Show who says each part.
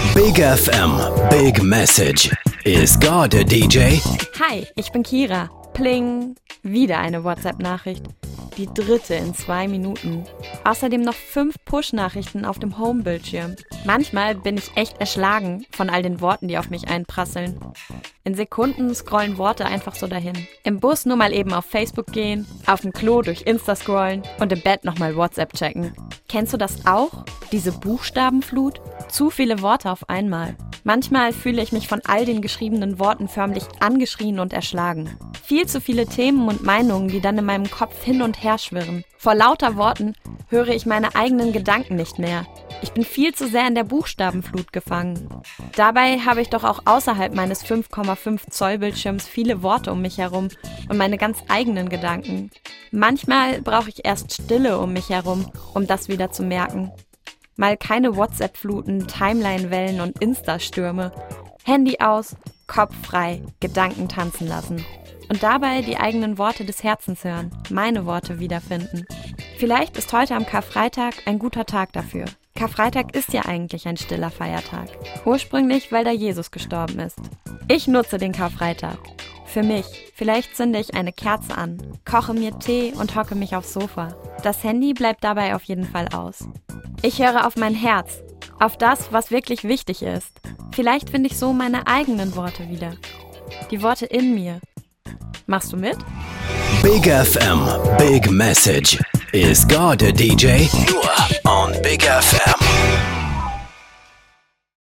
Speaker 1: Big FM, Big Message. Is God a DJ?
Speaker 2: Hi, ich bin Kira. Pling. Wieder eine WhatsApp-Nachricht. Die dritte in 2 Minuten. Außerdem noch 5 Push-Nachrichten auf dem Home-Bildschirm. Manchmal bin ich echt erschlagen von all den Worten, die auf mich einprasseln. In Sekunden scrollen Worte einfach so dahin. Im Bus nur mal eben auf Facebook gehen, auf dem Klo durch Insta scrollen und im Bett nochmal WhatsApp checken. Kennst du das auch? Diese Buchstabenflut? Zu viele Worte auf einmal. Manchmal fühle ich mich von all den geschriebenen Worten förmlich angeschrien und erschlagen. Viel zu viele Themen und Meinungen, die dann in meinem Kopf hin und her schwirren. Vor lauter Worten höre ich meine eigenen Gedanken nicht mehr. Ich bin viel zu sehr in der Buchstabenflut gefangen. Dabei habe ich doch auch außerhalb meines 5,5 Zoll Bildschirms viele Worte um mich herum und meine ganz eigenen Gedanken. Manchmal brauche ich erst Stille um mich herum, um das wieder zu merken. Mal keine WhatsApp-Fluten, Timeline-Wellen und Insta-Stürme. Handy aus, Kopf frei, Gedanken tanzen lassen. Und dabei die eigenen Worte des Herzens hören, meine Worte wiederfinden. Vielleicht ist heute am Karfreitag ein guter Tag dafür. Karfreitag ist ja eigentlich ein stiller Feiertag. Ursprünglich, weil da Jesus gestorben ist. Ich nutze den Karfreitag. Für mich. Vielleicht zünde ich eine Kerze an, koche mir Tee und hocke mich aufs Sofa. Das Handy bleibt dabei auf jeden Fall aus. Ich höre auf mein Herz, auf das, was wirklich wichtig ist. Vielleicht finde ich so meine eigenen Worte wieder. Die Worte in mir. Machst du mit?
Speaker 1: Big FM, Big Message. Is God a DJ? Nur on Big FM.